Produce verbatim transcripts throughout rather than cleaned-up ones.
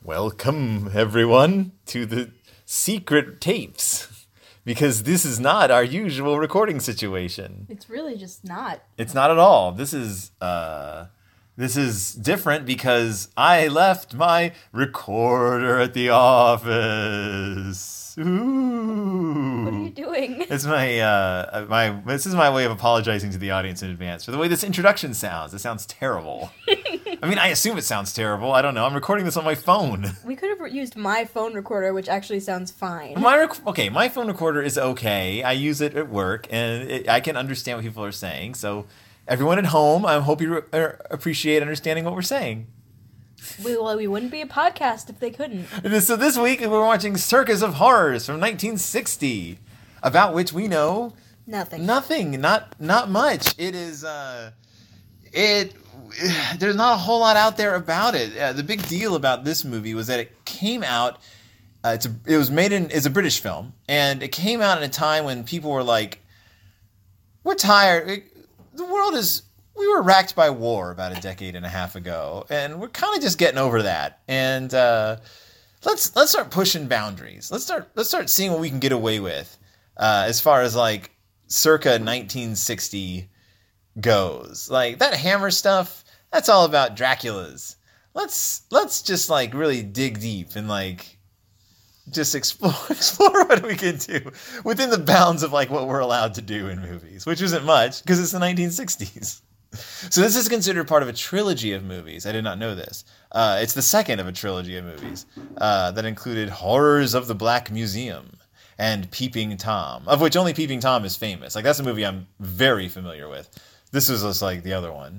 Welcome, everyone, to the secret tapes. Because this is not our usual recording situation. It's really just not. It's not at all. This is, uh... This is different because I left my recorder at the office. Ooh. What are you doing? It's my, uh, my, this is my way of apologizing to the audience in advance for the way this introduction sounds. It sounds terrible. I mean, I assume it sounds terrible. I don't know. I'm recording this on my phone. We could have used my phone recorder, which actually sounds fine. My rec- okay, my phone recorder is okay. I use it at work, and it, I can understand what people are saying, so... Everyone at home, I hope you re- appreciate understanding what we're saying. We, well, we wouldn't be a podcast if they couldn't. So this week we're watching Circus of Horrors from nineteen sixty, about which we know nothing. Nothing, not not much. It is, uh, it. There's not a whole lot out there about it. Uh, the big deal about this movie was that it came out. Uh, it's a, it was made in. It's a British film, and it came out in a time when people were like, "We're tired." It, The world is, we were racked by war about a decade and a half ago, and we're kind of just getting over that. And uh, let's let's start pushing boundaries. Let's start let's start seeing what we can get away with uh, as far as like circa nineteen sixty goes. Like that Hammer stuff, that's all about Draculas. Let's let's just like really dig deep and like just explore explore what we can do within the bounds of like what we're allowed to do in movies, which isn't much because it's the nineteen sixties. So this is considered part of a trilogy of movies. I did not know this. Uh, it's the second of a trilogy of movies uh, that included Horrors of the Black Museum and Peeping Tom, of which only Peeping Tom is famous. Like that's a movie I'm very familiar with. This was just like the other one.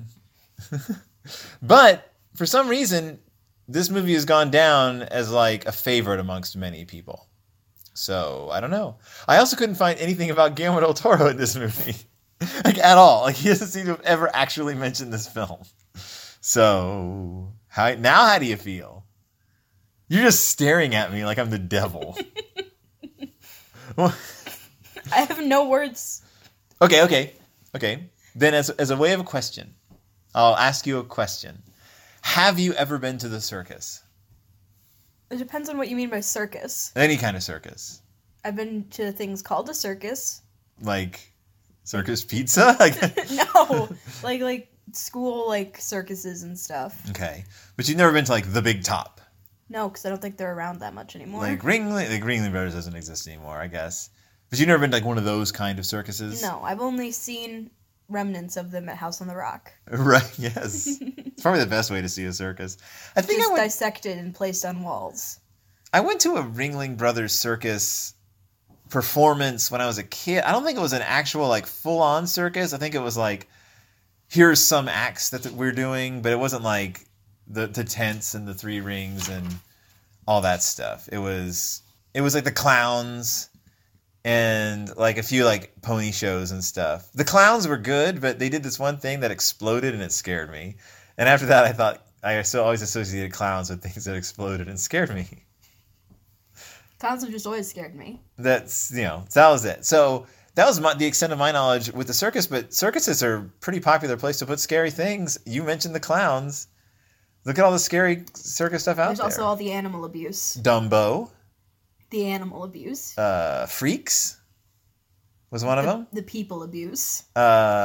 But for some reason, this movie has gone down as like a favorite amongst many people. So, I don't know. I also couldn't find anything about Guillermo del Toro in this movie. Like, at all. Like, he doesn't seem to have ever actually mentioned this film. So, how now how do you feel? You're just staring at me like I'm the devil. I have no words. Okay, okay, okay. Then as, as a way of a question, I'll ask you a question. Have you ever been to the circus? It depends on what you mean by circus. Any kind of circus. I've been to things called a circus. Like circus pizza? No, like like school like circuses and stuff. Okay, but you've never been to like the Big Top. No, because I don't think they're around that much anymore. Like Ringling, like Ringling Brothers doesn't exist anymore, I guess. But you've never been to like one of those kind of circuses. No, I've only seen remnants of them at House on the Rock. Right, yes. It's probably the best way to see a circus. I think Just I went, dissected and placed on walls. I went to a Ringling Brothers circus performance when I was a kid. I don't think it was an actual like full-on circus. I think it was like, here's some acts that we're doing, but it wasn't like the, the tents and the three rings and all that stuff. It was it was like the clowns and like a few like pony shows and stuff. The clowns were good, but they did this one thing that exploded and it scared me. And after that, I thought I still always associated clowns with things that exploded and scared me. Clowns have just always scared me. That's, you know, that was it. So that was my, the extent of my knowledge with the circus, but circuses are a pretty popular place to put scary things. You mentioned the clowns. Look at all the scary circus stuff out There's there. There's also all the animal abuse. Dumbo. The animal abuse. Uh, Freaks was one the, of them. The people abuse. Uh,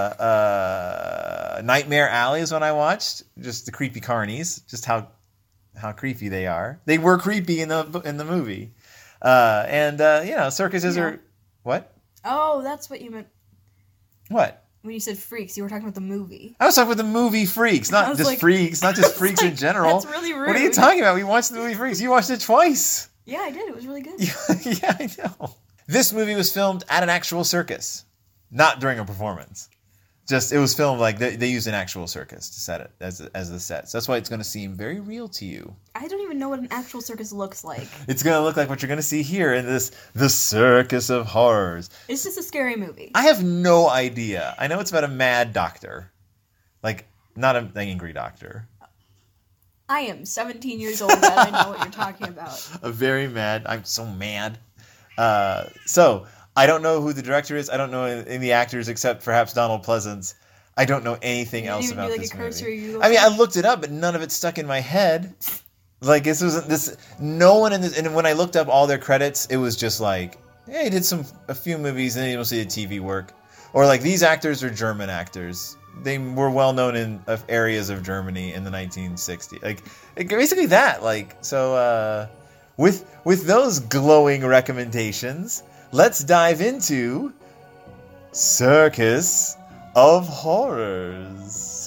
uh, Nightmare Alley is one I watched. Just the creepy carnies. Just how how creepy they are. They were creepy in the in the movie. Uh, and uh, you know, circuses yeah. are what? Oh, that's what you meant. What? When you said Freaks, you were talking about the movie. I was talking about the movie Freaks, not just like, Freaks, not just Freaks like, in general. That's really rude. What are you talking about? We watched the movie Freaks. You watched it twice. Yeah, I did. It was really good. Yeah, I know. This movie was filmed at an actual circus, not during a performance. Just, it was filmed like they, they used an actual circus to set it as as the set. So that's why it's going to seem very real to you. I don't even know what an actual circus looks like. It's going to look like what you're going to see here in this, the Circus of Horrors. Is this a scary movie? I have no idea. I know it's about a mad doctor. Like, not an angry doctor. I am seventeen years old and I know what you're talking about. A very mad, I'm so mad. Uh, so, I don't know who the director is. I don't know any of the actors except perhaps Donald Pleasance. I don't know anything you else even about do, like, this a cursory movie. Google I mean, I search? looked it up, but none of it stuck in my head. Like this was this. No one in this. And when I looked up all their credits, it was just like, yeah, he did some a few movies, and then you don't see the T V work, or like these actors are German actors. They were well known in uh, areas of Germany in the nineteen sixties. Like basically that. Like so. Uh, with with those glowing recommendations, let's dive into Circus of Horrors.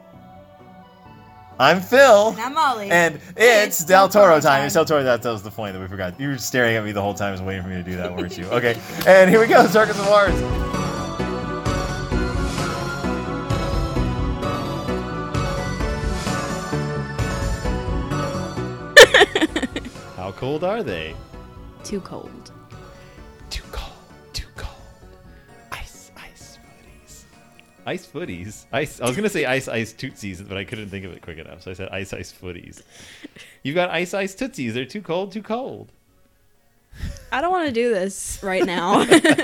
I'm Phil. And I'm Molly. And it's, it's Del Toro, Toro time. time. It's Del Toro. That, that was the point that we forgot. You were staring at me the whole time, was waiting for me to do that, weren't you? Okay. And here we go. Circus of Horrors. How cold are they? Too cold. Too cold. Too cold. Ice, ice footies. Ice footies? Ice. I was going to say ice, ice tootsies, but I couldn't think of it quick enough, so I said ice, ice footies. You've got ice, ice tootsies. They're too cold, too cold. I don't want to do this right now.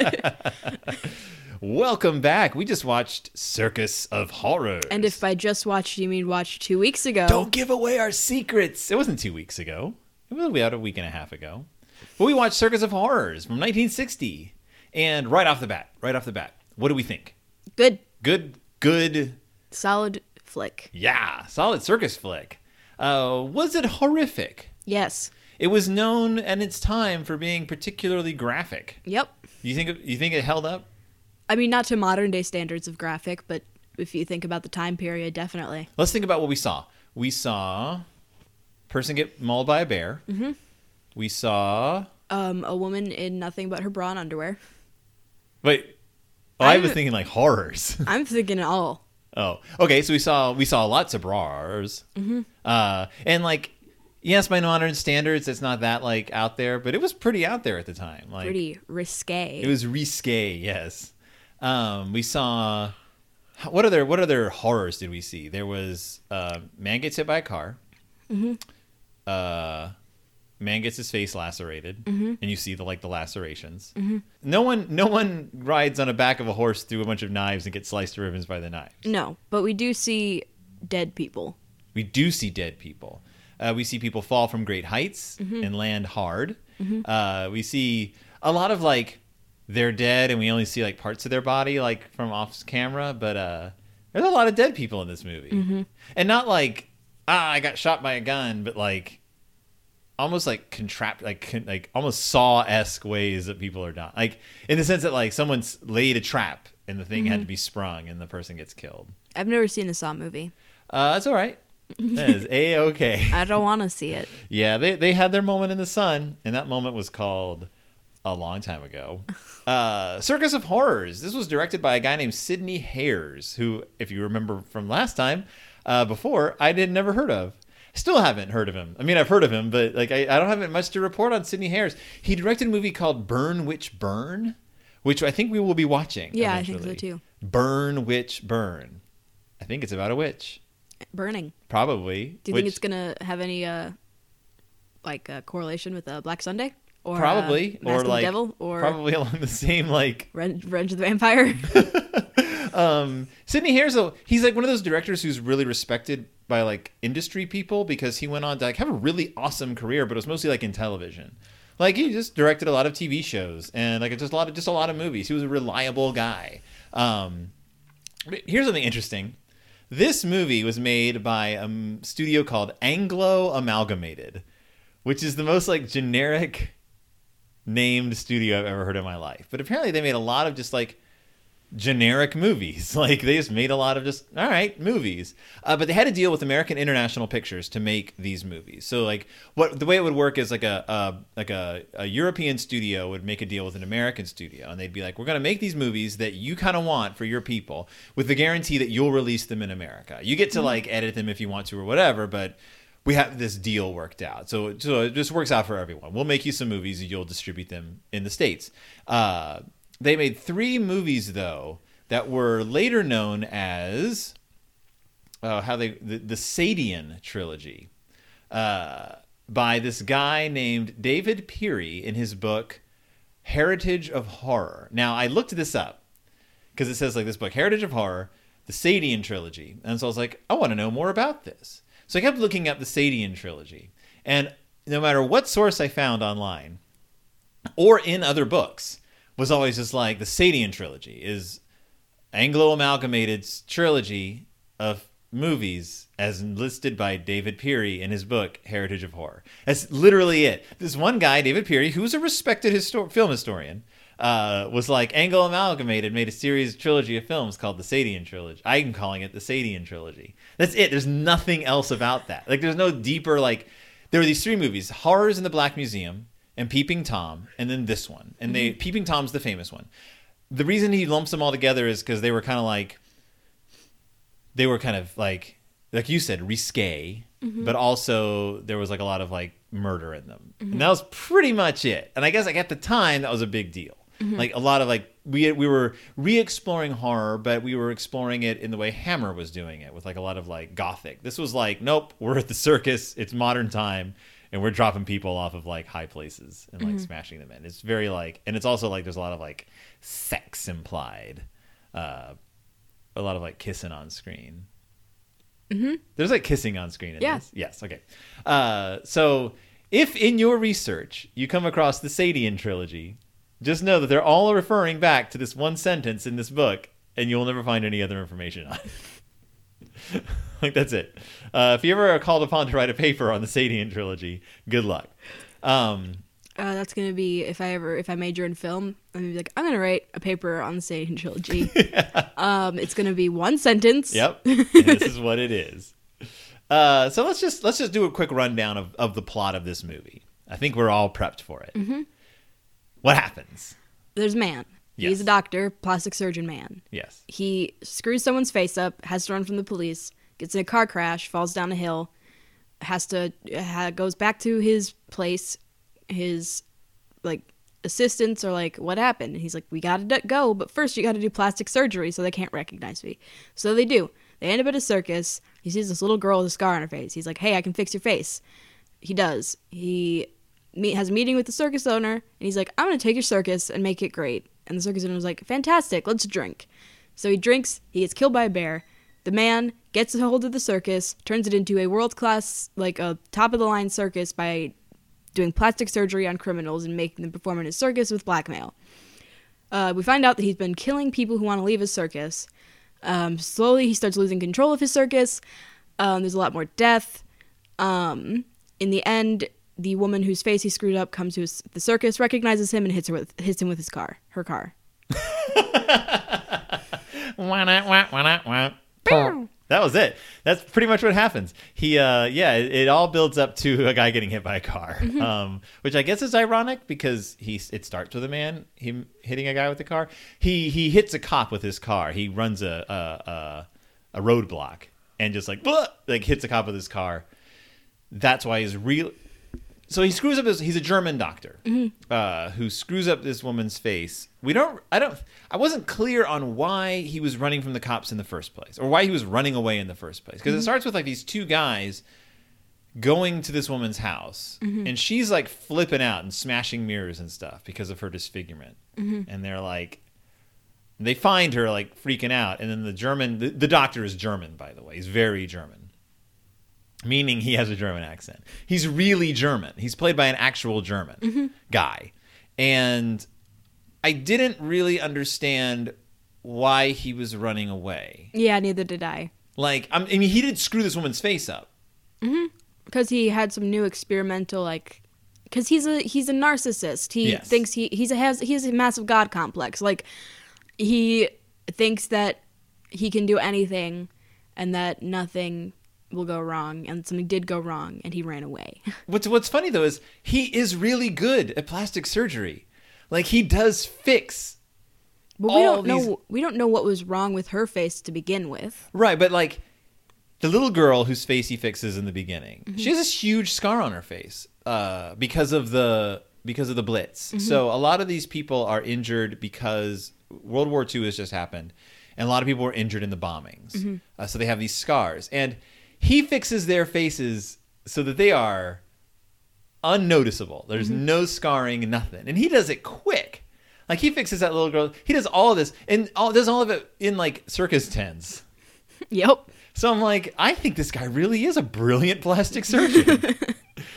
Welcome back. We just watched Circus of Horrors. And if by just watched, you mean watched two weeks ago. Don't give away our secrets. It wasn't two weeks ago. It was about a week and a half ago. But we watched Circus of Horrors from nineteen sixty. And right off the bat, right off the bat, what do we think? Good. Good, good. Solid flick. Yeah, solid circus flick. Uh, was it horrific? Yes. It was known at its time for being particularly graphic. Yep. You think you think it held up? I mean, not to modern day standards of graphic, but if you think about the time period, definitely. Let's think about what we saw. We saw a person get mauled by a bear. Mm-hmm. We saw um, a woman in nothing but her bra and underwear. Wait, oh, I was thinking like horrors. I'm thinking all. Oh, okay. So we saw we saw lots of bras. Mm-hmm. Uh, and like, yes, by modern standards, it's not that like out there, but it was pretty out there at the time. Like pretty risque. It was risque, yes. Um, we saw what other what other horrors did we see? There was uh, man gets hit by a car. Mm-hmm. Uh, man gets his face lacerated, mm-hmm. and you see the like the lacerations. Mm-hmm. No one no one rides on the back of a horse through a bunch of knives and gets sliced to ribbons by the knives. No, but we do see dead people. We do see dead people. Uh, we see people fall from great heights mm-hmm. and land hard. Mm-hmm. Uh, we see a lot of like they're dead and we only see like parts of their body like from off camera, but uh, there's a lot of dead people in this movie. Mm-hmm. And not like, ah, I got shot by a gun, but like almost like contrapt, like con- like almost Saw-esque ways that people are dying. Like in the sense that like someone's laid a trap and the thing mm-hmm. had to be sprung and the person gets killed. I've never seen a Saw movie. Uh, that's all right. That is A-okay. I don't want to see it. Yeah, they they had their moment in the sun, and that moment was called a long time ago. Uh, Circus of Horrors. This was directed by a guy named Sidney Hayers, who, if you remember from last time, uh, before, I did never heard of. Still haven't heard of him. I mean, I've heard of him, but like I, I don't have much to report on Sidney Hayers. He directed a movie called Burn Witch Burn, which I think we will be watching. Yeah, eventually. I think so too. Burn Witch Burn. I think it's about a witch. Burning. Probably. Do you which, think it's gonna have any uh, like uh, correlation with uh, Black Sunday or probably uh, Mask or of like the Devil or probably along the same like Revenge, Revenge of the Vampire? um, Sidney Hayers, though, he's like one of those directors who's really respected by like industry people because he went on to like have a really awesome career, but it was mostly like in television. Like he just directed a lot of T V shows and like just a lot of just a lot of movies. He was a reliable guy. Um, here's something interesting. This movie was made by a studio called Anglo Amalgamated, which is the most like generic named studio I've ever heard in my life. But apparently they made a lot of just like generic movies. Like they just made a lot of just, all right, movies. Uh, but they had to deal with American International Pictures to make these movies. So like what the way it would work is like a, a like a, a European studio would make a deal with an American studio. And they'd be like, we're going to make these movies that you kind of want for your people with the guarantee that you'll release them in America. You get to mm-hmm. like edit them if you want to or whatever, but we have this deal worked out. So, so it just works out for everyone. We'll make you some movies and you'll distribute them in the States. Uh, They made three movies, though, that were later known as uh, how they the, the Sadian trilogy uh, by this guy named David Peary in his book Heritage of Horror. Now, I looked this up because it says like this book, Heritage of Horror, the Sadian trilogy. And so I was like, I want to know more about this. So I kept looking up the Sadian trilogy. And no matter what source I found online or in other books, was always just like the Sadian trilogy is Anglo-amalgamated trilogy of movies as listed by David Peary in his book Heritage of Horror. That's literally it. This one guy, David Peary, who's a respected histor- film historian, uh, was like Anglo-amalgamated, made a series trilogy of films called the Sadian trilogy. I'm calling it the Sadian trilogy. That's it. There's nothing else about that. Like, there's no deeper, like, there were these three movies, Horrors in the Black Museum and Peeping Tom, and then this one. And they, mm-hmm. Peeping Tom's the famous one. The reason he lumps them all together is because they were kind of like, they were kind of like, like you said, risque, mm-hmm. but also there was like a lot of like murder in them. Mm-hmm. And that was pretty much it. And I guess like at the time that was a big deal. Mm-hmm. Like a lot of like, we we were re-exploring horror, but we were exploring it in the way Hammer was doing it with like a lot of like gothic. This was like, nope, we're at the circus. It's modern time. And we're dropping people off of like high places and like mm-hmm. smashing them in. It's very like, and it's also like, there's a lot of like sex implied. Uh, a lot of like kissing on screen. Mm-hmm. There's like kissing on screen in yeah. this. Yes. Okay. Uh, so if in your research you come across the Sadian trilogy, just know that they're all referring back to this one sentence in this book, and you'll never find any other information on it. Like, that's it. Uh, if you ever are called upon to write a paper on the Sadian trilogy, good luck. Um, uh, that's gonna be if I ever if I major in film, I'm gonna be like, I'm gonna write a paper on the Sadian trilogy. yeah. Um, it's gonna be one sentence. Yep. And this is what it is. Uh, so let's just let's just do a quick rundown of, of the plot of this movie. I think we're all prepped for it. Mm-hmm. What happens? There's a man. Yes. He's a doctor, plastic surgeon man. Yes. He screws someone's face up, has to run from the police, gets in a car crash, falls down a hill, has to ha, goes back to his place. His like assistants are like, "What happened?" And he's like, "We gotta d- go, but first you gotta do plastic surgery so they can't recognize me." So they do. They end up at a circus. He sees this little girl with a scar on her face. He's like, "Hey, I can fix your face." He does. He meet, has a meeting with the circus owner, and he's like, "I'm gonna take your circus and make it great." And the circus owner was like, "Fantastic, let's drink." So he drinks. He gets killed by a bear. The man gets a hold of the circus, turns it into a world-class, like a top-of-the-line circus by doing plastic surgery on criminals and making them perform in his circus with blackmail. Uh, we find out that he's been killing people who want to leave his circus. Um, slowly, he starts losing control of his circus. Um, there's a lot more death. Um, in the end, the woman whose face he screwed up comes to his, the circus, recognizes him, and hits her with hits him with his car, her car. That was it. That's pretty much what happens. He, uh, yeah, it, it all builds up to a guy getting hit by a car, mm-hmm. um, which I guess is ironic because he it starts with a man him hitting a guy with a car. He he hits a cop with his car. He runs a a, a, a roadblock and just like like hits a cop with his car. That's why he's real. So he screws up his. He's a German doctor mm-hmm. uh, who screws up this woman's face. We don't. I don't. I wasn't clear on why he was running from the cops in the first place, or why he was running away in the first place. Because mm-hmm. it starts with like these two guys going to this woman's house, mm-hmm. and she's like flipping out and smashing mirrors and stuff because of her disfigurement. Mm-hmm. And they're like, they find her like freaking out, and then the German, the, the doctor is German, by the way. He's very German. Meaning he has a German accent. He's really German. He's played by an actual German mm-hmm. guy. And I didn't really understand why he was running away. Yeah, neither did I. Like, I mean, he did screw this woman's face up. Mm-hmm. Because he had some new experimental, like... Because he's a he's a narcissist. He yes. thinks he he's a, has he has a massive God complex. Like, he thinks that he can do anything and that nothing... will go wrong, and something did go wrong, and he ran away. What's What's funny though is he is really good at plastic surgery. Like he does fix. But we don't these... know. We don't know what was wrong with her face to begin with. Right, but like the little girl whose face he fixes in the beginning, mm-hmm. she has this huge scar on her face uh, because of the because of the Blitz. Mm-hmm. So a lot of these people are injured because World War Two has just happened, and a lot of people were injured in the bombings. Mm-hmm. Uh, so they have these scars, and he fixes their faces so that they are unnoticeable. There's mm-hmm. no scarring, nothing. And he does it quick. Like, he fixes that little girl. He does all of this, and all, does all of it in, like, circus tents. Yep. So I'm like, I think this guy really is a brilliant plastic surgeon.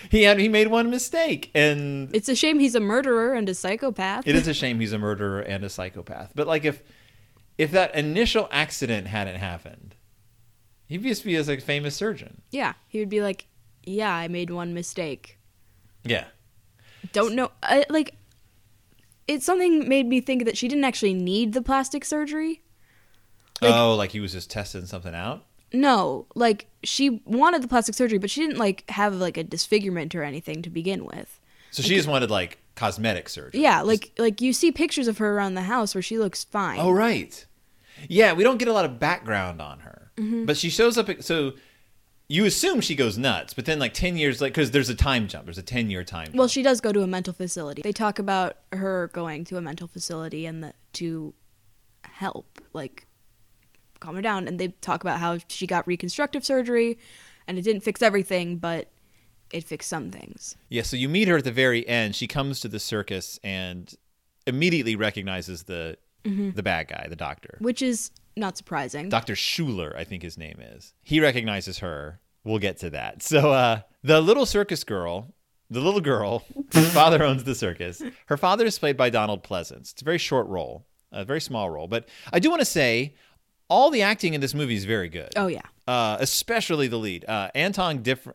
he had he made one mistake, and It's a shame he's a murderer and a psychopath. it is a shame he's a murderer and a psychopath. But like if if that initial accident hadn't happened, he'd just be as a famous surgeon. Yeah, he would be like, yeah, I made one mistake. Yeah. Don't know. I, like, it's something made me think that she didn't actually need the plastic surgery. Like- oh, like he was just testing something out? No, like, she wanted the plastic surgery, but she didn't, like, have, like, a disfigurement or anything to begin with. So she just wanted like cosmetic surgery. Yeah, like, like you see pictures of her around the house where she looks fine. Oh, right. Yeah, we don't get a lot of background on her. Mm-hmm. But she shows up. So you assume she goes nuts, but then like ten years, like, because there's a time jump. There's a ten-year time jump. Well, she does go to a mental facility. They talk about her going to a mental facility and the, to help, like, calm her down. And they talk about how she got reconstructive surgery and it didn't fix everything, but it fixed some things. Yeah, so you meet her at the very end. She comes to the circus and immediately recognizes the Mm-hmm. the bad guy, the doctor. Which is not surprising. Doctor Schuler, I think his name is. He recognizes her. We'll get to that. So uh, the little circus girl, the little girl, whose father owns the circus. Her father is played by Donald Pleasance. It's a very short role, a very small role. But I do want to say all the acting in this movie is very good. Oh, yeah. Uh, especially the lead, uh, Anton Diff-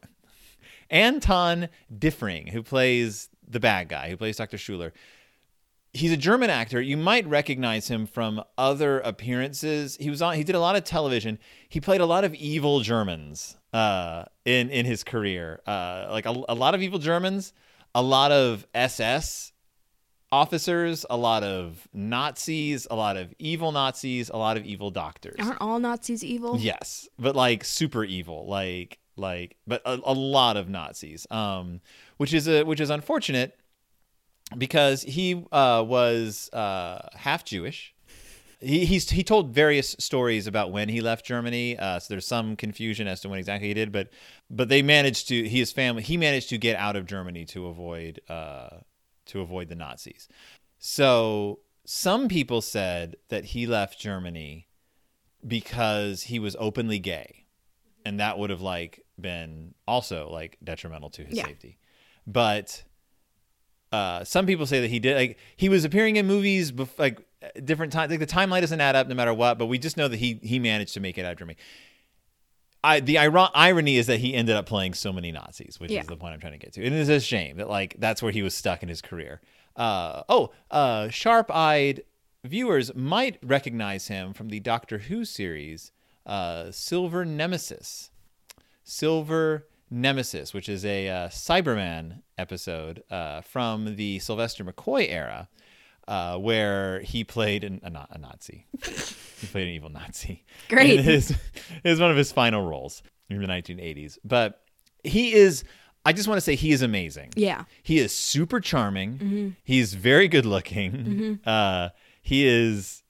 Anton Diffring, who plays the bad guy, who plays Doctor Schuler. He's a German actor. You might recognize him from other appearances. He was on. He did a lot of television. He played a lot of evil Germans uh, in in his career. Uh, like a, a lot of evil Germans, a lot of S S officers, a lot of Nazis, a lot of evil Nazis, a lot of evil doctors. Aren't all Nazis evil? Yes, but like super evil, like like, but a, a lot of Nazis, um, which is a which is unfortunate. Because he uh, was uh, half Jewish. He he's, he told various stories about when he left Germany. Uh, so there's some confusion as to when exactly he did, but but they managed to his family he managed to get out of Germany to avoid uh, to avoid the Nazis. So some people said that he left Germany because he was openly gay, and that would have like been also like detrimental to his Yeah. safety. But Uh, some people say that he did, like, he was appearing in movies, bef- like, different times. Like, the timeline doesn't add up no matter what, but we just know that he he managed to make it out of Germany. I, the iron- irony is that he ended up playing so many Nazis, which Yeah. is the point I'm trying to get to. And it is a shame that, like, that's where he was stuck in his career. Uh, oh, uh, sharp-eyed viewers might recognize him from the Doctor Who series, uh, Silver Nemesis. Silver Nemesis, which is a uh, Cyberman episode uh, from the Sylvester McCoy era, uh, where he played an, a, Na- a Nazi. He played an evil Nazi. Great. And his, it was one of his final roles in the nineteen eighties. But he is, I just want to say he is amazing. Yeah. He is super charming. He's very good looking. Uh, he is,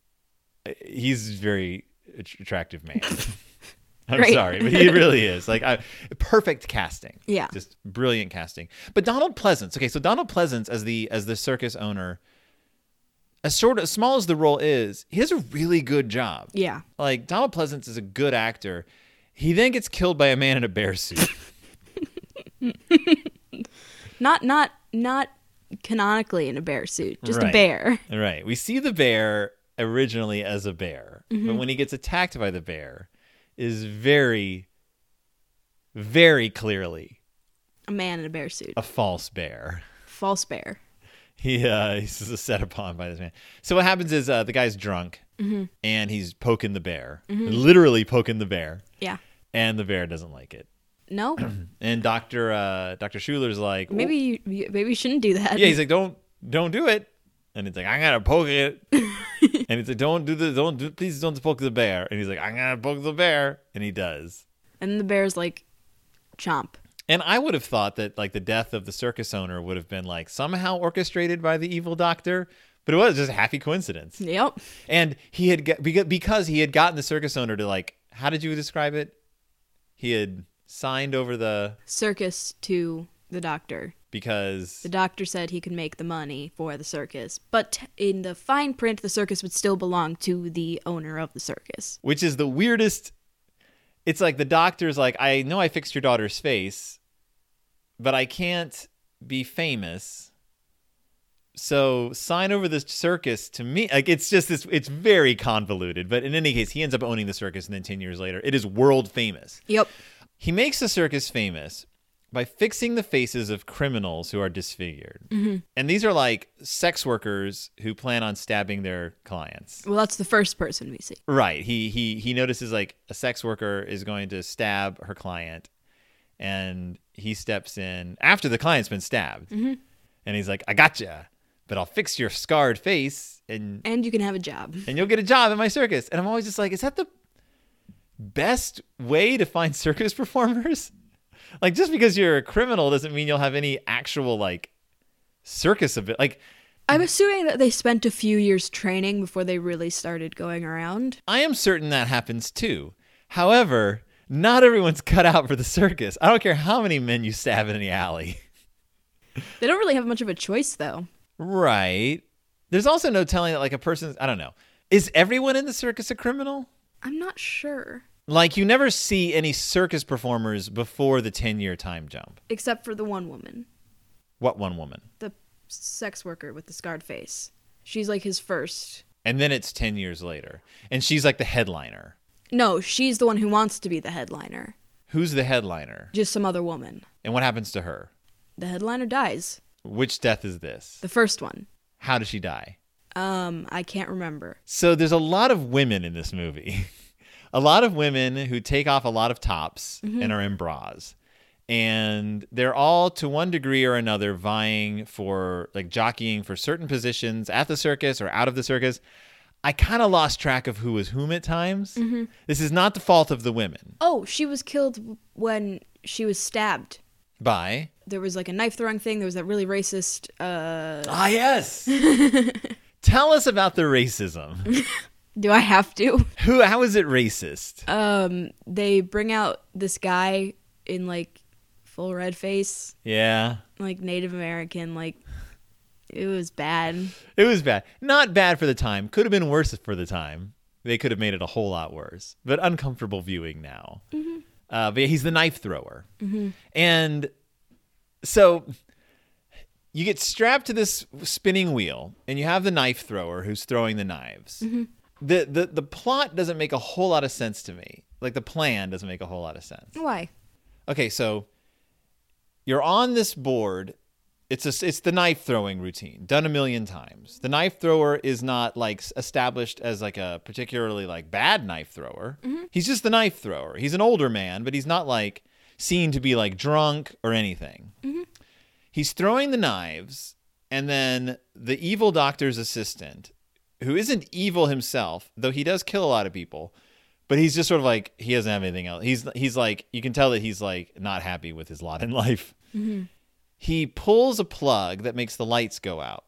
he's a very attractive man. I'm Great. sorry, but he really is. Like, I, perfect casting. Yeah. Just brilliant casting. But Donald Pleasance. Okay, so Donald Pleasance as the as the circus owner, as sort of as small as the role is, he does a really good job. Yeah. Like, Donald Pleasance is a good actor. He then gets killed by a man in a bear suit. Not not not canonically in a bear suit, just Right. a bear. Right. We see the bear originally as a bear, but when he gets attacked by the bear, is very, very clearly A man in a bear suit. a false bear. False bear. He uh, he's set upon by this man. So what happens is uh, the guy's drunk and he's poking the bear, literally poking the bear, Yeah. and the bear doesn't like it. No. And Doctor uh, Doctor Schuler's like, Maybe you, you- maybe you shouldn't do that. yeah, he's like, don't don't do it. And it's like, I'm gonna poke it. And it's like, don't do the don't do please don't poke the bear. And he's like, I'm gonna poke the bear, and he does. And the bear's like, chomp. And I would have thought that like the death of the circus owner would have been like somehow orchestrated by the evil doctor, but it was just a happy coincidence. Yep. And he had got, beca- because he had gotten the circus owner to like, how did you describe it? He had signed over the Circus to the doctor. because The doctor said he could make the money for the circus, but in the fine print, the circus would still belong to the owner of the circus. which is the weirdest. It's like the doctor's like, I know I fixed your daughter's face, but I can't be famous. So sign over this circus to me. Like, it's just this, it's very convoluted. But in any case, he ends up owning the circus, and then ten years later, it is world famous. Yep. He makes the circus famous by fixing the faces of criminals who are disfigured. Mm-hmm. And these are like sex workers who plan on stabbing their clients. Well, that's the first person we see. Right. He he he notices like a sex worker is going to stab her client, and he steps in after the client's been stabbed. Mm-hmm. And he's like, I gotcha, but I'll fix your scarred face and And you can have a job. and you'll get a job at my circus. And I'm always just like, is that the best way to find circus performers? Like, just because you're a criminal doesn't mean you'll have any actual, like, circus of it. Like, I'm assuming that they spent a few years training before they really started going around. I am certain that happens, too. However, not everyone's cut out for the circus. I don't care how many men you stab in the alley. They don't really have much of a choice, though. Right. There's also no telling that, like, a person's, I don't know. Is everyone in the circus a criminal? I'm not sure. Like, you never see any circus performers before the ten-year time jump. Except for the one woman. What one woman? The sex worker with the scarred face. She's like his first. And then it's ten years later. And she's like the headliner. No, she's the one who wants to be the headliner. Who's the headliner? Just some other woman. And what happens to her? The headliner dies. Which death is this? The first one. How does she die? Um, I can't remember. So there's a lot of women in this movie. A lot of women who take off a lot of tops mm-hmm. and are in bras. And they're all, to one degree or another, vying for, like, jockeying for certain positions at the circus or out of the circus. I kind of lost track of who was whom at times. Mm-hmm. This is not the fault of the women. Oh, she was killed when she was stabbed. By? There was, like, a knife throwing thing. There was that really racist... Uh... Ah, yes! Tell us about the racism. Do I have to? Who? How is it racist? Um, they bring out this guy in like full red face. Yeah. Like Native American. Like it was bad. It was bad. Not bad for the time. Could have been worse for the time. They could have made it a whole lot worse. But uncomfortable viewing now. Mm-hmm. Uh, but yeah, he's the knife thrower, mm-hmm. and so you get strapped to this spinning wheel, and you have the knife thrower who's throwing the knives. Mm-hmm. The, the the plot doesn't make a whole lot of sense to me. Like, the plan doesn't make a whole lot of sense. Why? Okay, so you're on this board. It's a, it's the knife throwing routine done a million times. The knife thrower is not like established as like a particularly like bad knife thrower. Mm-hmm. He's just the knife thrower. He's an older man, but he's not like seen to be like drunk or anything. Mm-hmm. He's throwing the knives, and then the evil doctor's assistant, who isn't evil himself, though he does kill a lot of people, but he's just sort of like, he doesn't have anything else. He's he's like, you can tell that he's like not happy with his lot in life. Mm-hmm. He pulls a plug that makes the lights go out.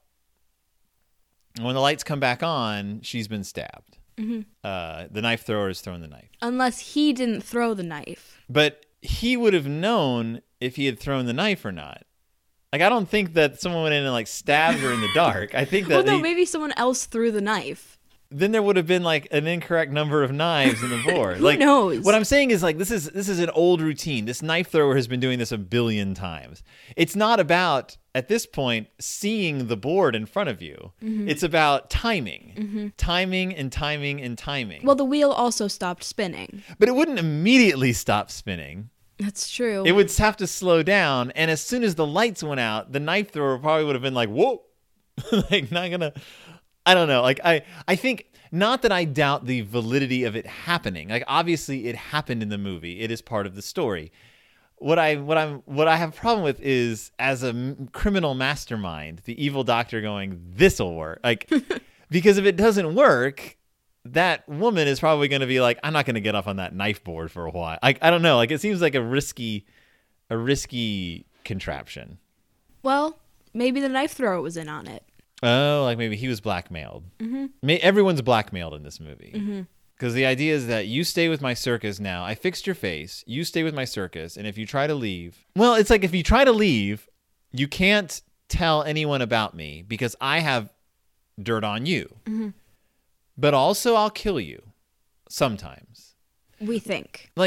And when the lights come back on, she's been stabbed. Mm-hmm. Uh, the knife thrower has thrown the knife. Unless he didn't throw the knife. But he would have known if he had thrown the knife or not. Like, I don't think that someone went in and, like, stabbed her in the dark. I think that... Well, no, he, maybe someone else threw the knife. Then there would have been, like, an incorrect number of knives in the board. Who like, knows? What I'm saying is, like, this is this is an old routine. This knife thrower has been doing this a billion times. It's not about, at this point, seeing the board in front of you. Mm-hmm. It's about timing. Mm-hmm. Timing and timing and timing. Well, the wheel also stopped spinning. But it wouldn't immediately stop spinning. That's true. It would have to slow down, and as soon as the lights went out, the knife thrower probably would have been like, whoa, like, not gonna, I don't know. Like, I, I think, not that I doubt the validity of it happening. Like, obviously it happened in the movie. It is part of the story. What I, what I'm, what I have a problem with is, as a m- criminal mastermind, the evil doctor going, this'll work. Like, because if it doesn't work, that woman is probably going to be like, I'm not going to get off on that knife board for a while. I, I don't know. Like, it seems like a risky, a risky contraption. Well, maybe the knife thrower was in on it. Oh, like maybe he was blackmailed. Mm-hmm. May, everyone's blackmailed in this movie. Because mm-hmm. the idea is that you stay with my circus now. I fixed your face. You stay with my circus. And if you try to leave, well, it's like if you try to leave, you can't tell anyone about me because I have dirt on you. Mm-hmm. But also, I'll kill you sometimes. We think. Like,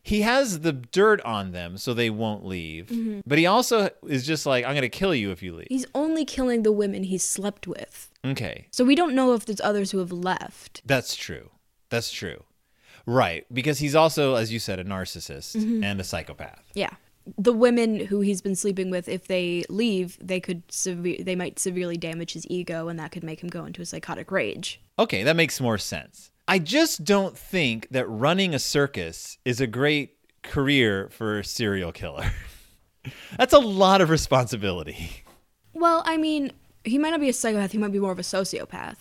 he has the dirt on them so they won't leave. Mm-hmm. But he also is just like, I'm going to kill you if you leave. He's only killing the women he's slept with. Okay. So we don't know if there's others who have left. That's true. That's true. Right. Because he's also, as you said, a narcissist Mm-hmm. and a psychopath. Yeah. The women who he's been sleeping with, if they leave, they could seve- they might severely damage his ego, and that could make him go into a psychotic rage. Okay, that makes more sense. I just don't think that running a circus is a great career for a serial killer. That's a lot of responsibility. Well, I mean, he might not be a psychopath, he might be more of a sociopath.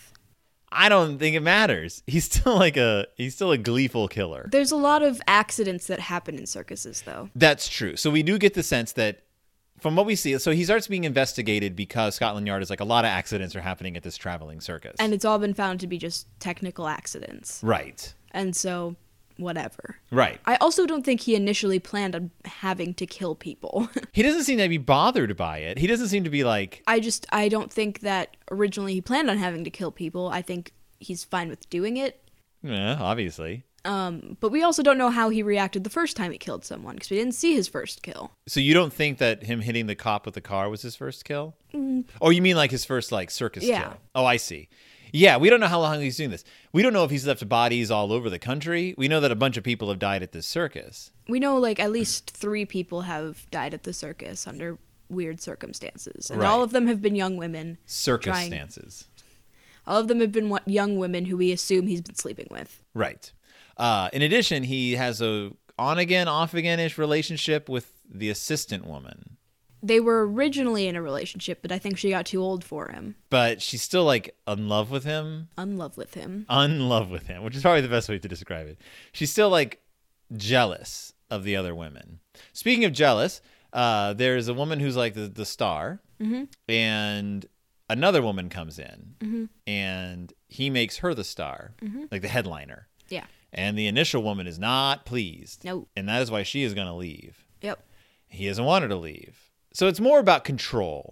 I don't think it matters. He's still like a he's still a gleeful killer. There's a lot of accidents that happen in circuses, though. That's true. So we do get the sense that from what we see, so he starts being investigated because Scotland Yard is like a lot of accidents are happening at this traveling circus. And it's all been found to be just technical accidents. Right. And so, whatever. Right. I also don't think he initially planned on having to kill people. He doesn't seem to be bothered by it. He doesn't seem to be like, I just, I don't think that originally he planned on having to kill people. I think he's fine with doing it. yeah, obviously. Um, but we also don't know how he reacted the first time he killed someone, because we didn't see his first kill. So you don't think that him hitting the cop with the car was his first kill? Mm. Or you mean like his first like circus Yeah. kill? Oh, I see. Yeah, we don't know how long he's doing this. We don't know if he's left bodies all over the country. We know that a bunch of people have died at this circus. We know, like, at least three people have died at the circus under weird circumstances. And Right. all of them have been young women. Circus Trying- stances. All of them have been what, young women who we assume he's been sleeping with. Right. Uh, in addition, he has a on again, off again ish relationship with the assistant woman. They were originally in a relationship, but I think she got too old for him. But she's still like in love with him. In love with him. In love with him, which is probably the best way to describe it. She's still like jealous of the other women. Speaking of jealous, uh, there's a woman who's like the, the star, Mm-hmm. and another woman comes in, Mm-hmm. and he makes her the star, Mm-hmm. like the headliner. Yeah. And the initial woman is not pleased. No. And that is why she is going to leave. Yep. He doesn't want her to leave. So it's more about control,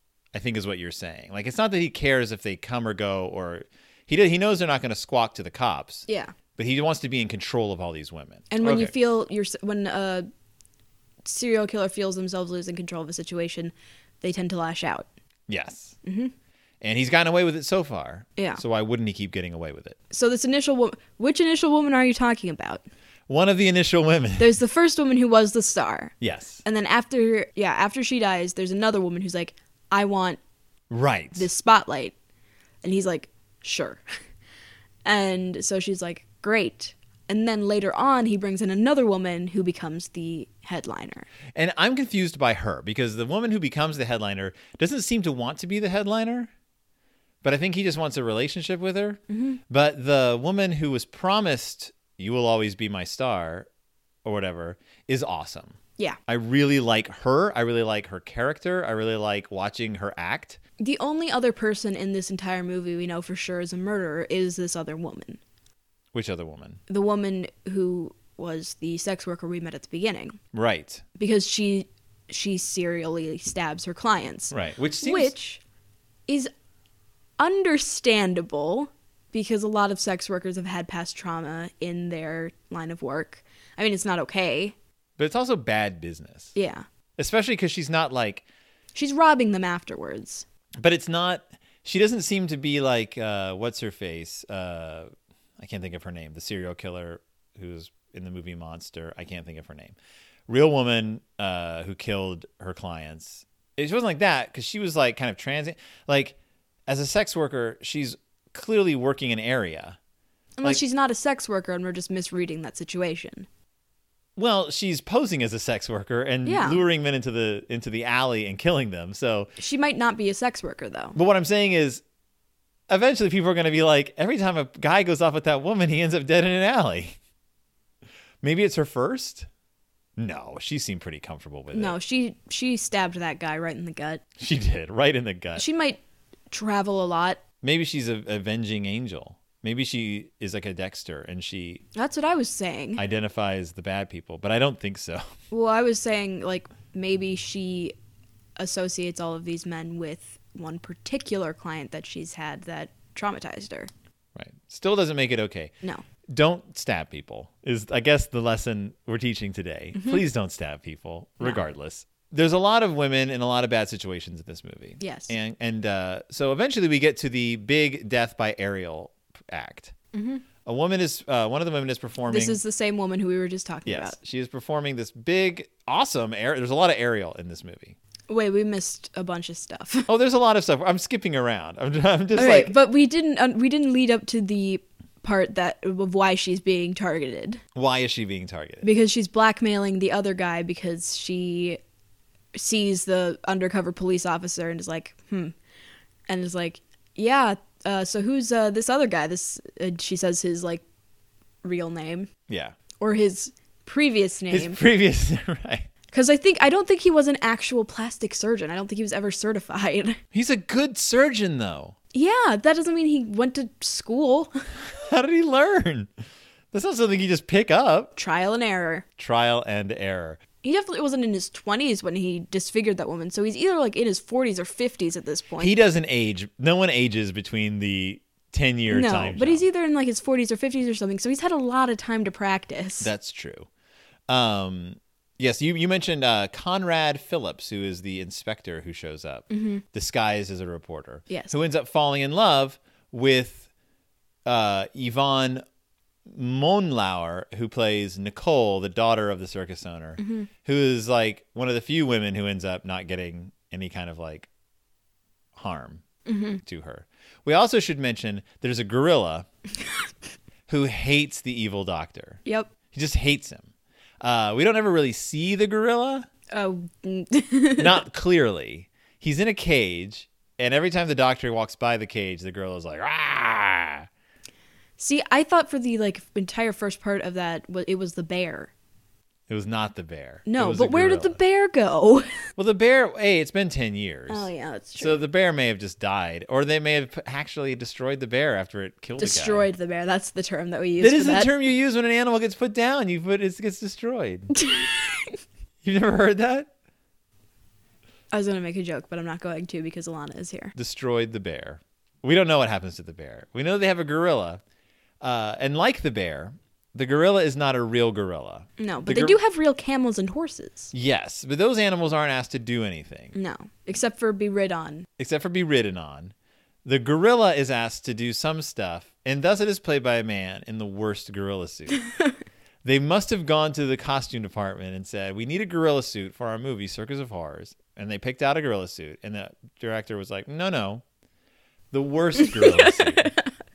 I think is what you're saying. Like, it's not that he cares if they come or go, or he he knows they're not going to squawk to the cops. Yeah. But he wants to be in control of all these women. And when you Okay. feel you're when a serial killer feels themselves losing control of a situation, they tend to lash out. Yes. Mm-hmm. And he's gotten away with it so far. Yeah. So why wouldn't he keep getting away with it? So this initial woman, which initial woman are you talking about? One of the initial women. There's the first woman who was the star. Yes. And then after, yeah, after she dies, there's another woman who's like, I want Right. this spotlight. And he's like, sure. And so she's like, great. And then later on, he brings in another woman who becomes the headliner. And I'm confused by her because the woman who becomes the headliner doesn't seem to want to be the headliner. But I think he just wants a relationship with her. Mm-hmm. But the woman who was promised, you will always be my star, or whatever, is awesome. Yeah. I really like her. I really like her character. I really like watching her act. The only other person in this entire movie we know for sure is a murderer is this other woman. Which other woman? The woman who was the sex worker we met at the beginning. Right. Because she she serially stabs her clients. Right. Which seems... Which is understandable because a lot of sex workers have had past trauma in their line of work. I mean, it's not okay. But it's also bad business. Yeah. Especially because she's not like... She's robbing them afterwards. But it's not... She doesn't seem to be like... Uh, what's her face? Uh, I can't think of her name. The serial killer who's in the movie Monster. I can't think of her name. Real woman uh, who killed her clients. It wasn't like that because she was like kind of transient. Like, as a sex worker, she's clearly working an area. Unless Like- she's not a sex worker and we're just misreading that situation. Well, she's posing as a sex worker and Yeah. luring men into the into the alley and killing them. So, She might not be a sex worker, though. but what I'm saying is, eventually people are going to be like, every time a guy goes off with that woman, he ends up dead in an alley. Maybe it's her first. No, she seemed pretty comfortable with No, it. she she stabbed that guy right in the gut. She did, right in the gut. She might travel a lot. Maybe she's a avenging angel. Maybe she is like a Dexter and she That's what I was saying. identifies the bad people, but I don't think so. Well, I was saying, like, maybe she associates all of these men with one particular client that she's had that traumatized her. Right. Still doesn't make it okay. No. don't stab people is, I guess, the lesson we're teaching today. Mm-hmm. Please don't stab people, regardless. There's a lot of women in a lot of bad situations in this movie. Yes. And and uh, so eventually we get to the big death by aerial act. Mm-hmm. A woman is, uh, one of the women is performing. This is the same woman who we were just talking Yes. about. She is performing this big, awesome air. There's a lot of aerial in this movie. Wait, we missed a bunch of stuff. Oh, there's a lot of stuff. I'm skipping around. I'm, I'm just Okay, like, but we didn't uh, we didn't lead up to the part that of why she's being targeted. why is she being targeted? Because she's blackmailing the other guy because she sees the undercover police officer and is like, hmm, and is like, yeah. Uh, so who's uh, this other guy? This uh, she says his like real name Yeah. or his previous name. His previous, right. Because I think I don't think he was an actual plastic surgeon. I don't think he was ever certified. He's a good surgeon, though. Yeah, that doesn't mean he went to school. How did he learn? That's not something you just pick up. Trial and error. Trial and error. He definitely wasn't in his twenties when he disfigured that woman, so he's either like in his forties or fifties at this point. He doesn't age. No one ages between the ten-year no, time but jump. he's either in like his forties or fifties or something, so he's had a lot of time to practice. That's true. Um, yes, you, you mentioned uh, Conrad Phillips, who is the inspector who shows up, Mm-hmm. disguised as a reporter, Yes. who ends up falling in love with uh, Yvonne Monlauer, who plays Nicole, the daughter of the circus owner, Mm-hmm. who is like one of the few women who ends up not getting any kind of like harm Mm-hmm. to her. We also should mention there's a gorilla who hates the evil doctor. Yep. He just hates him. Uh, we don't ever really see the gorilla, Oh, not clearly. He's in a cage, and every time the doctor walks by the cage, the gorilla's like, ah. see, I thought for the like entire first part of that, wa- it was the bear. It was not the bear. It No, was but a where did the gorilla. bear go? Well, the bear, hey, it's been ten years. Oh yeah, that's true. So the bear may have just died, or they may have p- actually destroyed the bear after it killed Destroyed the bear. That's the term that we a use. guy. That for is the that. term you use when an animal gets put down. You put it gets destroyed. You've never heard that? I was gonna make a joke, but I'm not going to because Alana is here. Destroyed the bear. We don't know what happens to the bear. We know they have a gorilla, uh, and like the bear, the gorilla is not a real gorilla. No, The but they gor- do have real camels and horses. Yes, but those animals aren't asked to do anything No, except for be rid on. except for be ridden on. The gorilla is asked to do some stuff, and thus it is played by a man in the worst gorilla suit. They must have gone to the costume department and said, we need a gorilla suit for our movie, Circus of Horrors. And they picked out a gorilla suit, and the director was like, no, no, the worst gorilla suit.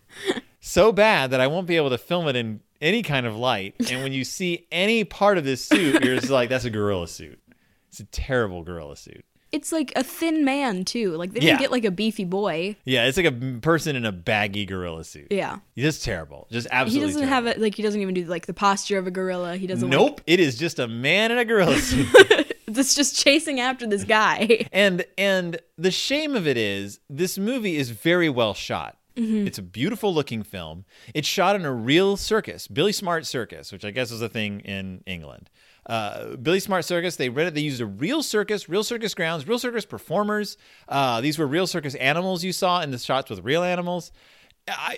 So bad that I won't be able to film it in any kind of light. And when you see any part of this suit, you're just like, that's a gorilla suit. It's a terrible gorilla suit. It's like a thin man too. Like they Yeah. didn't get like a beefy boy. Yeah, it's like a person in a baggy gorilla suit. Yeah, Just terrible. Just he absolutely doesn't terrible. have it. Like he doesn't even do like the posture of a gorilla. He doesn't. Nope. It is just a man in a gorilla suit. Like, that's just chasing after this guy. and and the shame of it is this movie is very well shot. Mm-hmm. It's a beautiful looking film. It's shot in a real circus, Billy Smart Circus, which I guess is a thing in England. Uh, Billy Smart Circus, they rented, they used a real circus, real circus grounds, real circus performers. Uh, these were real circus animals you saw in the shots with real animals. I,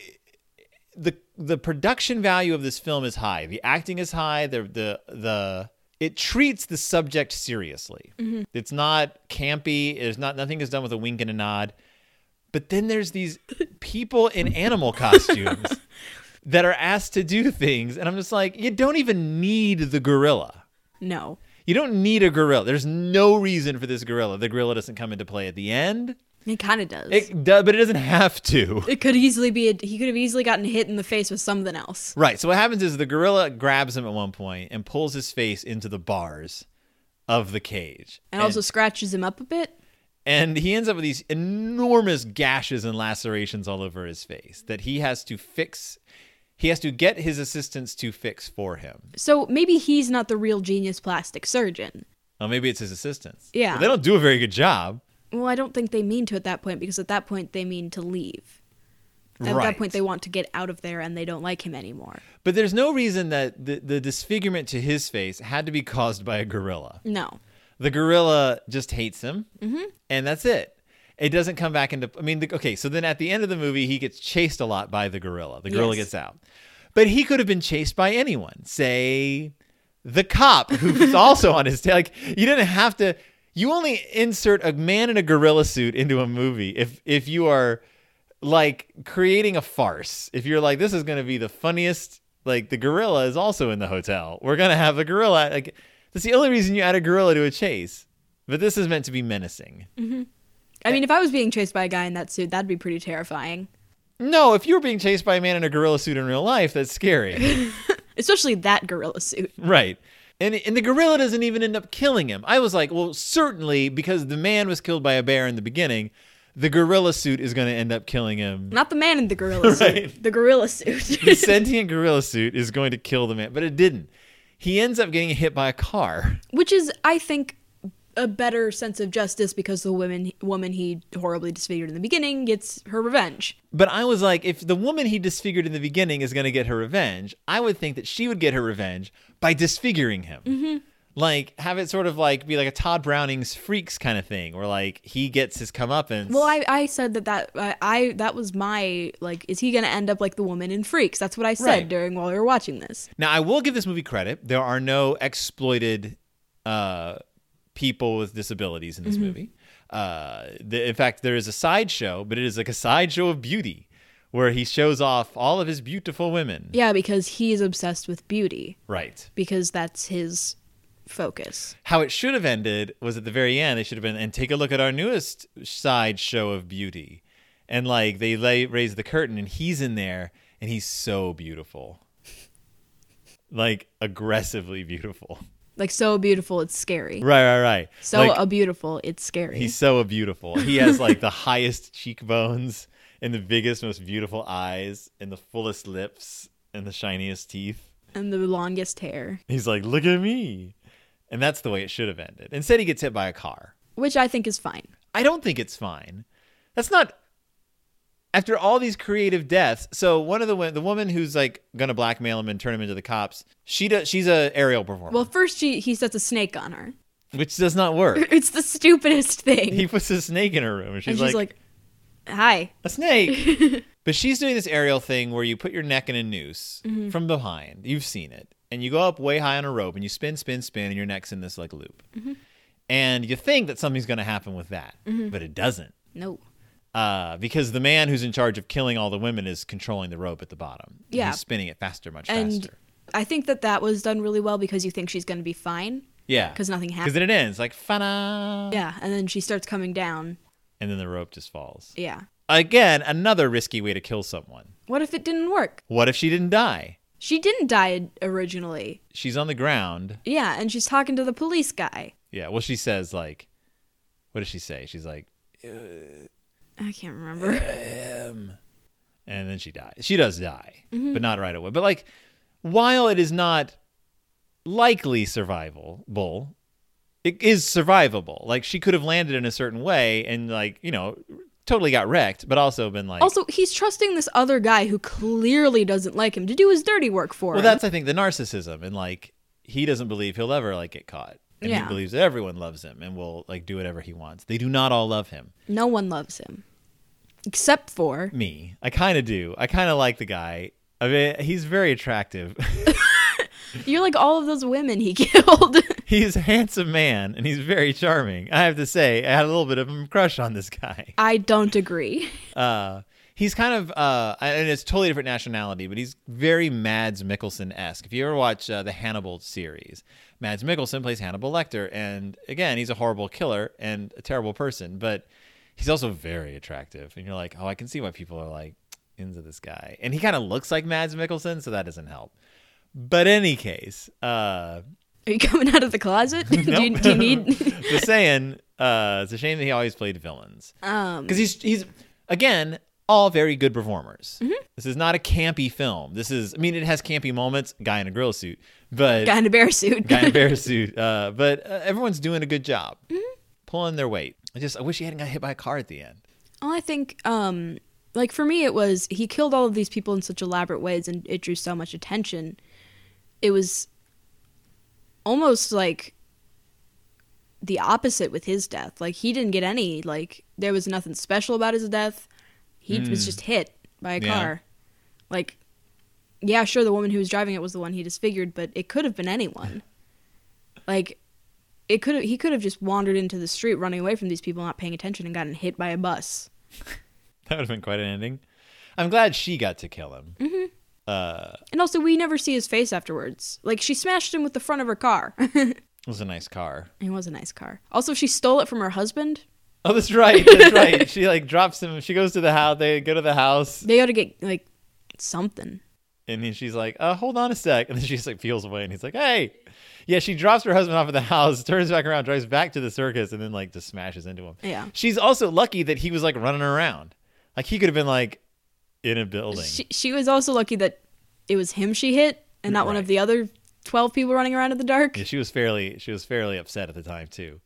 the the production value of this film is high. The acting is high. The the the it treats the subject seriously. Mm-hmm. It's not campy. There's not nothing is done with a wink and a nod. But then there's these people in animal costumes that are asked to do things, and I'm just like, you don't even need the gorilla. No, You don't need a gorilla. There's no reason for this gorilla. The gorilla doesn't come into play at the end. it kind of does. It does, but it doesn't have to. It could easily be. A, he could have easily gotten hit in the face with something else. Right. So what happens is the gorilla grabs him at one point and pulls his face into the bars of the cage. And also scratches him up a bit. And he ends up with these enormous gashes and lacerations all over his face that he has to fix. He has to get his assistants to fix for him. So maybe he's not the real genius plastic surgeon. Oh, maybe it's his assistants. Yeah. But they don't do a very good job. Well, I don't think they mean to at that point because at that point they mean to leave. At Right. that point they want to get out of there and they don't like him anymore. But there's no reason that the, the disfigurement to his face had to be caused by a gorilla. No. The gorilla just hates him, mm-hmm. and that's it. It doesn't come back into. I mean, the, okay. So then at the end of the movie, he gets chased a lot by the gorilla. The gorilla Yes. gets out, But he could have been chased by anyone. Say, the cop who's also on his tail. Like, you didn't have to. You only insert a man in a gorilla suit into a movie if if you are like creating a farce. If you're like, this is going to be the funniest. Like, the gorilla is also in the hotel. We're going to have a gorilla. Like, that's the only reason you add a gorilla to a chase. But this is meant to be menacing. Mm-hmm. I mean, if I was being chased by a guy in that suit, that'd be pretty terrifying. No, if you were being chased by a man in a gorilla suit in real life, that's scary. Especially that gorilla suit. Right. And and the gorilla doesn't even end up killing him. I was like, well, certainly, because the man was killed by a bear in the beginning, the gorilla suit is going to end up killing him. Not the man in the gorilla Right. suit. The gorilla suit. The sentient gorilla suit is going to kill the man. But it didn't. He ends up getting hit by a car. Which is, I think, a better sense of justice because the woman woman he horribly disfigured in the beginning gets her revenge. But I was like, if the woman he disfigured in the beginning is going to get her revenge, I would think that she would get her revenge by disfiguring him. Mm-hmm. Like, have it sort of like be like a Todd Browning's Freaks kind of thing, where like he gets his comeuppance. Well, I, I said that that I, I that was my like, is he going to end up like the woman in Freaks? That's what I said Right. during while we were watching this. Now, I will give this movie credit. There are no exploited uh, people with disabilities in this Mm-hmm. movie. Uh, the, in fact, there is a sideshow, but it is like a sideshow of beauty, where he shows off all of his beautiful women. Yeah, because he's obsessed with beauty. Right. Because that's his focus. How it should have ended was at the very end. They should have been, and take a look at our newest sideshow of beauty. And like they lay, raise the curtain, and he's in there, and he's so beautiful. Like, aggressively beautiful. Like, so beautiful, it's scary. Right, right, right. So Like, a beautiful, it's scary. he's so beautiful. He has like the highest cheekbones and the biggest, most beautiful eyes and the fullest lips and the shiniest teeth. And the longest hair. He's like, look at me. And that's the way it should have ended. Instead, he gets hit by a car. Which I think is fine. I don't think it's fine. That's not... After all these creative deaths, so one of the wo- the woman who's like gonna blackmail him and turn him into the cops, she does. She's a aerial performer, Well, first she, he sets a snake on her. which does not work. It's the stupidest thing. He puts a snake in her room, and she's, and she's like, like, hi. a snake. But she's doing this aerial thing where you put your neck in a noose Mm-hmm. from behind. You've seen it, and you go up way high on a rope, and you spin, spin, spin, and your neck's in this like loop. Mm-hmm. And you think that something's gonna happen with that, Mm-hmm. but it doesn't. No. Uh, because the man who's in charge of killing all the women is controlling the rope at the bottom. Yeah. He's spinning it faster, much And faster. I think that that was done really well because you think she's going to be fine. Yeah. Because nothing Because happened. then it ends like, fana. Yeah, and then she starts coming down. And then the rope just falls. Yeah. Again, another risky way to kill someone. What if it didn't work? What if she didn't die? She didn't die originally. She's on the ground. Yeah, and she's talking to the police guy. Yeah. Well, she says like, what does she say? She's like, I can't remember. um, and then she dies. She does die, Mm-hmm. but not right away. But like, while it is not likely survivable, it is survivable. Like, she could have landed in a certain way and like, you know, totally got wrecked, but also been like. Also, he's trusting this other guy who clearly doesn't like him to do his dirty work for well, him. that's I think the narcissism, and like he doesn't believe he'll ever like get caught, and Yeah. he believes that everyone loves him and will like do whatever he wants. They do not all love him. No one loves him. Except for... Me, I kind of do. I kind of like the guy. I mean, he's very attractive. You're like all of those women he killed. He's a handsome man, and he's very charming. I have to say, I had a little bit of a crush on this guy. I don't agree. Uh, he's kind of, uh, and it's totally different nationality, but he's very Mads Mikkelsen-esque. If you ever watch uh, the Hannibal series, Mads Mikkelsen plays Hannibal Lecter, and again, he's a horrible killer and a terrible person, but he's also very attractive. And you're like, oh, I can see why people are like into this guy. And he kind of looks like Mads Mikkelsen, so that doesn't help. But any case, uh, Are you coming out of the closet? do, you, Nope. do you need... just saying, uh, it's a shame that he always played villains. um, Because he's, he's, again, all very good performers. Mm-hmm. This is not a campy film. This is, I mean, it has campy moments, guy in a gorilla suit, but guy in a bear suit. guy in a bear suit. Uh, but uh, everyone's doing a good job, Mm-hmm. pulling their weight. I just, I wish he hadn't got hit by a car at the end. Well, I think, um, like for me, it was he killed all of these people in such elaborate ways, and it drew so much attention. It was almost like the opposite with his death. Like he didn't get any. Like there was nothing special about his death. He was just hit by a Yeah. car. Like yeah, sure, the woman who was driving it was the one he disfigured, but it could have been anyone. Like, it could have, he could have just wandered into the street running away from these people, not paying attention, and gotten hit by a bus. That would have been quite an ending. I'm glad she got to kill him. Mm-hmm. Uh, and also, we never see his face afterwards. Like, she smashed him with the front of her car. It was a nice car. It was a nice car. Also, she stole it from her husband. Oh, that's right. That's right. She like drops him. She goes to the house. They go to the house. They ought to get like something. And he, she's like, uh, hold on a sec. And then she just like peels away. And he's like, hey. Yeah, she drops her husband off at the house, turns back around, drives back to the circus, and then like just smashes into him. Yeah. She's also lucky that he was like running around. Like he could have been like in a building. She, she was also lucky that it was him she hit and not right. one of the other twelve people running around in the dark. Yeah, she was fairly she was fairly upset at the time too.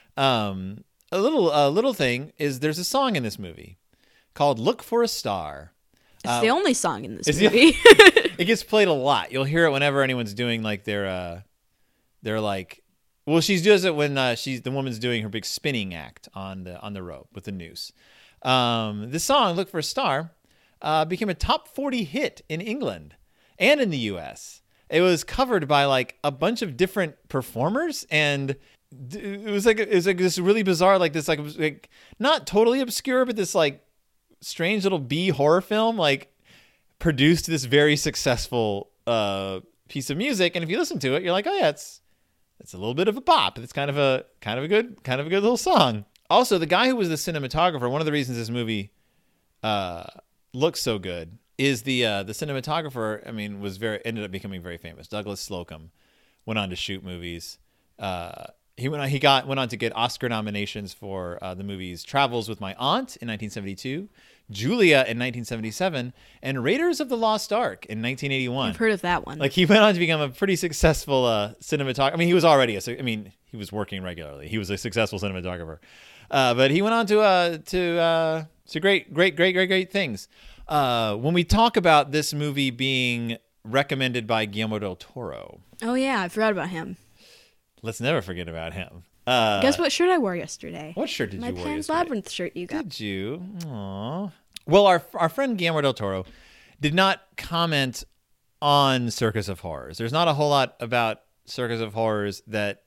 Um, a little a little thing is there's a song in this movie called "Look for a Star." It's uh, the only song in this movie. The, it gets played a lot. You'll hear it whenever anyone's doing like their uh, they're like, well, she does it when uh, she's the woman's doing her big spinning act on the on the rope with the noose. Um, this song "Look for a Star" uh, became a top forty hit in England and in the U S. It was covered by like a bunch of different performers, and it was like it was like this really bizarre, like this like, like not totally obscure, but this like strange little B horror film like produced this very successful uh, piece of music. And if you listen to it, you're like, oh yeah, it's it's a little bit of a bop. It's kind of a kind of a good kind of a good little song. Also, the guy who was the cinematographer, one of the reasons this movie uh, looks so good is the uh, the cinematographer. I mean, was very ended up becoming very famous. Douglas Slocum went on to shoot movies. Uh, he went on, he got went on to get Oscar nominations for uh, the movies Travels with My Aunt in nineteen seventy-two, Julia in nineteen seventy-seven, and Raiders of the Lost Ark in nineteen eighty-one. I've heard of that one. Like he went on to become a pretty successful uh, cinematographer. I mean, he was already a. I mean, he was working regularly. He was a successful cinematographer, uh, but he went on to uh, to uh, to great, great, great, great, great things. Uh, when we talk about this movie being recommended by Guillermo del Toro, oh yeah, I forgot about him. Let's never forget about him. Uh, Guess what shirt I wore yesterday? What shirt did My you wear Pan's yesterday? Labyrinth shirt you got. Did you? Aww. Well, our our friend Guillermo del Toro did not comment on Circus of Horrors. There's not a whole lot about Circus of Horrors that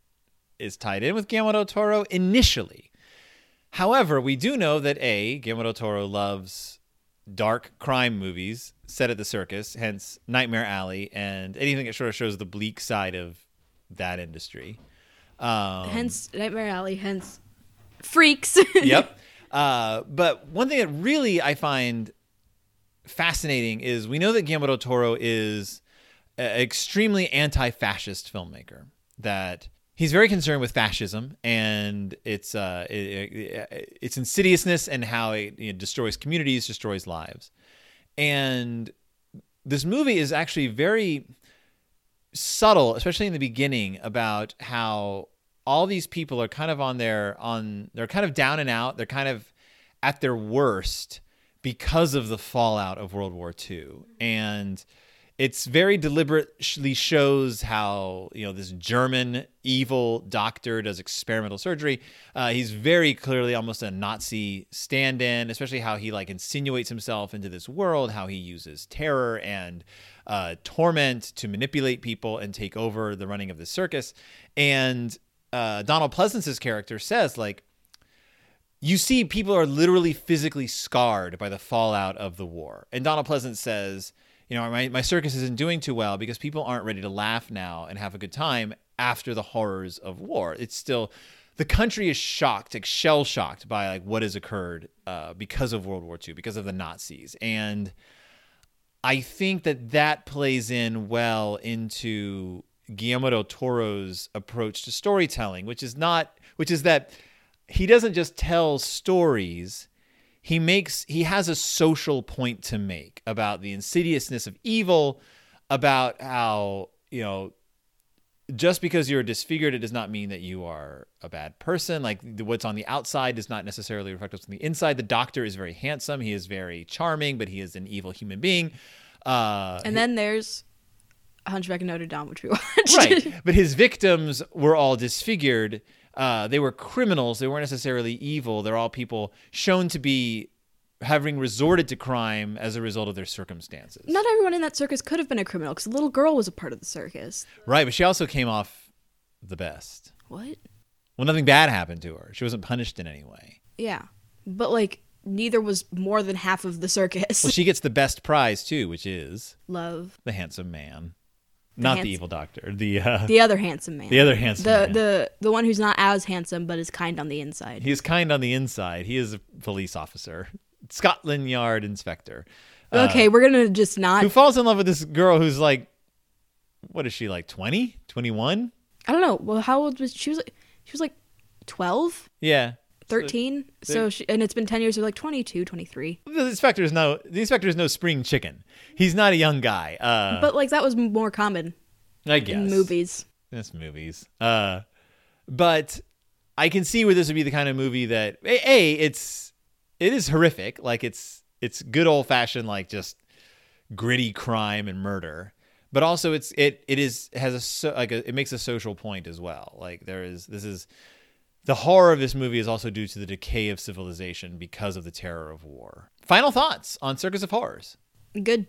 is tied in with Guillermo del Toro initially. However, we do know that A, Guillermo del Toro loves dark crime movies set at the circus, hence Nightmare Alley and anything that sort of shows the bleak side of that industry. Um, hence Nightmare Alley, hence Freaks. Yep. Uh, but one thing that really I find fascinating is we know that Guillermo del Toro is an extremely anti-fascist filmmaker, that he's very concerned with fascism and its uh, it, it, its insidiousness and how it, you know, destroys communities, destroys lives. And this movie is actually very subtle, especially in the beginning, about how all these people are kind of on their on they're kind of down and out. They're kind of at their worst because of the fallout of World War Two. And it's very deliberately shows how, you know, this German evil doctor does experimental surgery. Uh, he's very clearly almost a Nazi stand-in, especially how he like insinuates himself into this world, how he uses terror and uh, torment to manipulate people and take over the running of the circus. And uh, Donald Pleasence's character says, like, you see people are literally physically scarred by the fallout of the war. And Donald Pleasance says, you know, my, my circus isn't doing too well because people aren't ready to laugh now and have a good time after the horrors of war. It's still, the country is shocked, like shell shocked by like what has occurred uh, because of World War Two, because of the Nazis. And I think that that plays in well into Guillermo del Toro's approach to storytelling, which is not, which is that he doesn't just tell stories. He makes he has a social point to make about the insidiousness of evil, about how, you know, just because you're disfigured, it does not mean that you are a bad person. Like what's on the outside does not necessarily reflect what's on the inside. The doctor is very handsome. He is very charming, but he is an evil human being. Uh, and then there's Hunchback of Notre Dame, which we watched. Right. But his victims were all disfigured. Uh, they were criminals. They weren't necessarily evil. They're all people shown to be having resorted to crime as a result of their circumstances. Not everyone in that circus could have been a criminal because the little girl was a part of the circus. Right, but she also came off the best. What? Well, nothing bad happened to her. She wasn't punished in any way. Yeah. But, like, neither was more than half of the circus. Well, she gets the best prize, too, which is Love. the handsome man. The Not hands- the evil doctor. The uh, The other handsome man. the other handsome The man. the the one who's not as handsome but is kind on the inside. He is kind on the inside. He is a police officer. Scotland Yard inspector. Uh, Okay, we're gonna just not. Who falls in love with this girl who's like, what is she, like twenty? twenty-one? I don't know. Well, how old was she? Was like she was like twelve, Yeah. thirteen. So- So she, and it's been ten years. So like twenty-two, twenty-three. The inspector is no the inspector is no spring chicken. He's not a young guy. Uh, But like that was more common I guess in movies. That's movies. Uh, but I can see where this would be the kind of movie that a, a it's it is horrific. Like it's it's good old fashioned like just gritty crime and murder. But also it's it it is has a so, like a, it makes a social point as well. Like there is this is the horror of this movie is also due to the decay of civilization because of the terror of war. Final thoughts on Circus of Horrors. Good.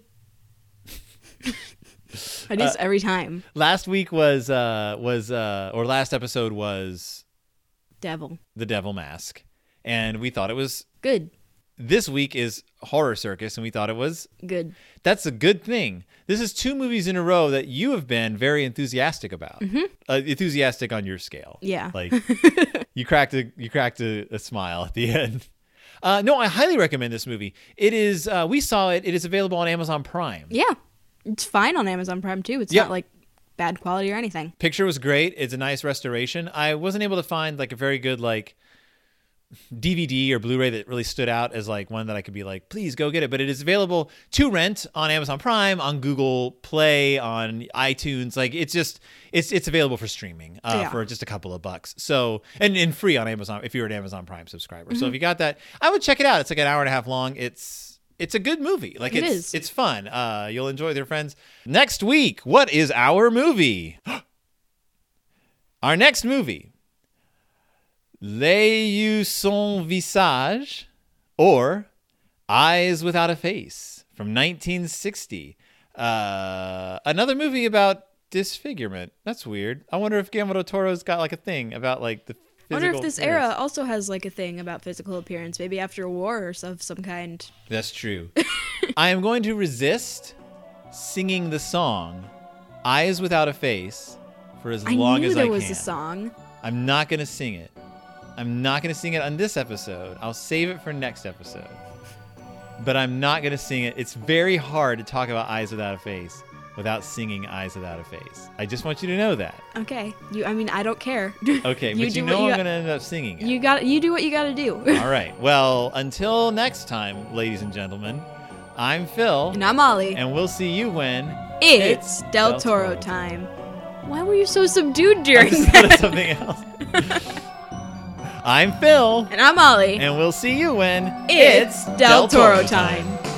I do this every time. Last week was uh was uh or last episode was Devil. The Devil Mask, and we thought it was. Good. This week is Horror Circus, and we thought it was. Good. That's a good thing. This is two movies in a row that you have been very enthusiastic about. Mm-hmm. Uh, enthusiastic on your scale. Yeah. Like you cracked a you cracked a, a smile at the end. Uh, no, I highly recommend this movie. It is. Uh, we saw it. It is available on Amazon Prime. Yeah. It's fine on Amazon Prime too. It's Yeah. not like bad quality or anything. Picture was great. It's a nice restoration. I wasn't able to find like a very good like D V D or Blu-ray that really stood out as like one that I could be like, please go get it. But it is available to rent on Amazon Prime, on Google Play, on iTunes. Like it's just it's it's available for streaming uh, Yeah. for just a couple of bucks. So and, and free on Amazon if you're an Amazon Prime subscriber. Mm-hmm. So if you got that, I would check it out. It's like an hour and a half long. It's it's a good movie. Like It it's is. it's fun. Uh, you'll enjoy with your friends. Next week, what is our movie? Our next movie. Les yeux sans visage, or Eyes Without a Face from nineteen sixty. Uh, another movie about disfigurement. That's weird. I wonder if Guillermo del Toro's got like a thing about like the I wonder if physical this appearance. era also has like a thing about physical appearance, maybe after a war or of some kind. That's true. I am going to resist singing the song Eyes Without a Face for as I long knew as there I was can. a song. I'm not going to sing it. I'm not going to sing it on this episode. I'll save it for next episode. But I'm not going to sing it. It's very hard to talk about Eyes Without a Face without singing Eyes Without a Face. I just want you to know that. Okay. You. I mean, I don't care. Okay, You but do you what know you I'm got- going to end up singing it. You got. You do what you got to do. All right. Well, until next time, ladies and gentlemen, I'm Phil. And I'm Ollie. And we'll see you when It's Del Toro time. Why were you so subdued during just that? said something else. I'm Phil. And I'm Ollie. And we'll see you when It's Del Toro time.